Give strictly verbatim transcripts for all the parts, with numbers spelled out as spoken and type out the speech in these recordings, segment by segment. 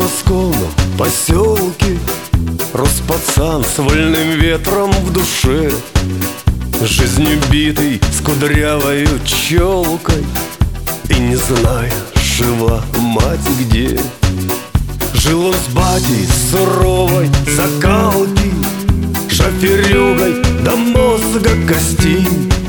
подмосковном поселке рос пацан с вольным ветром в душе, жизнью битый, с кудрявою челкой, и не зная, жива мать где. Жил он с батей суровой закалки, шоферюгой до мозга костей,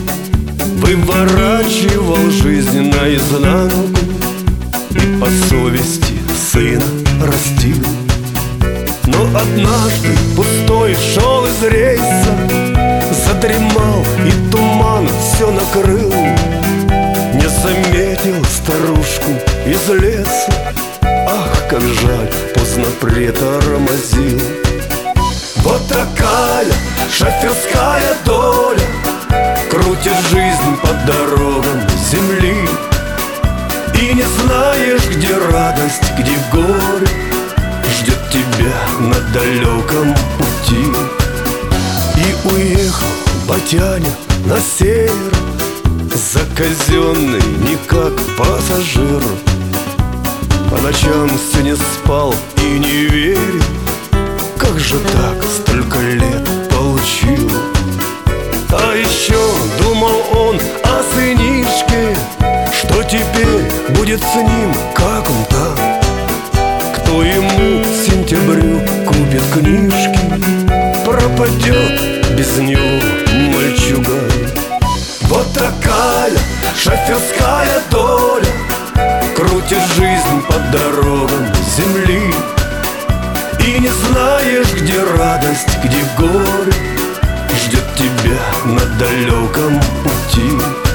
выворачивал жизнь наизнанку и по совести сына растил. Но однажды пустой шел из рейса, задремал и туман все накрыл. Не заметил старушку из леса, ах, как жаль, поздно притормозил. Вот такая шоферская доля крутит жизнь по дорогам земли. И не знаешь, где радость, где горе ждет тебя на далеком пути. И уехал батяня на север, заказенный не как пассажир. По ночам все не спал и не верил, как же так столько лет получил. А еще думал он о сынишке, что теперь будет с ним, как он там. Кто ему к сентябрю купит книжки, пропадет без него мальчуган. Вот такая шоферская доля крутит жизнь по дорогам земли. И не знаешь, где радость, где горе ждет тебя на далеком пути.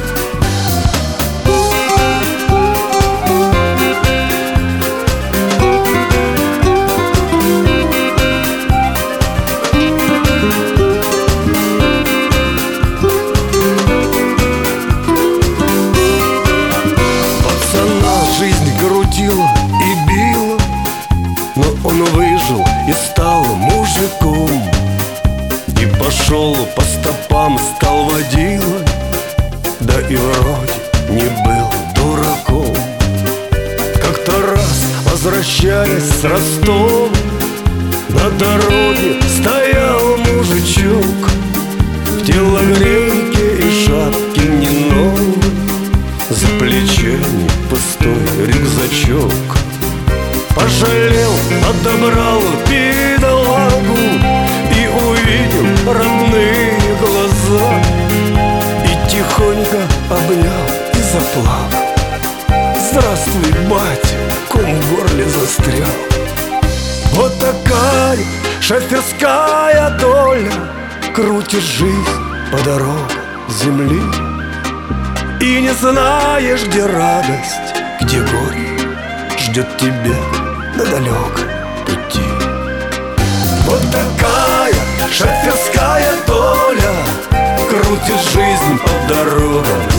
И била, но он выжил и стал мужиком, и пошел по стопам, стал водилой, да и вроде не был дураком. Как-то раз, возвращаясь с Ростова, на дороге стоял мужичок в телогрейке и шапке не новой, за плечами пустой рюкзачок. Пожалел, отобрал бедолагу и увидел родные глаза, и тихонько обнял и заплакал. Здравствуй, батя, ком в горле застрял. Вот такая шоферская доля крутит жизнь по дорогам земли. И не знаешь, где радость, где горе ждет тебя на далеком пути. Вот такая шоферская доля крутит жизнь по дорогам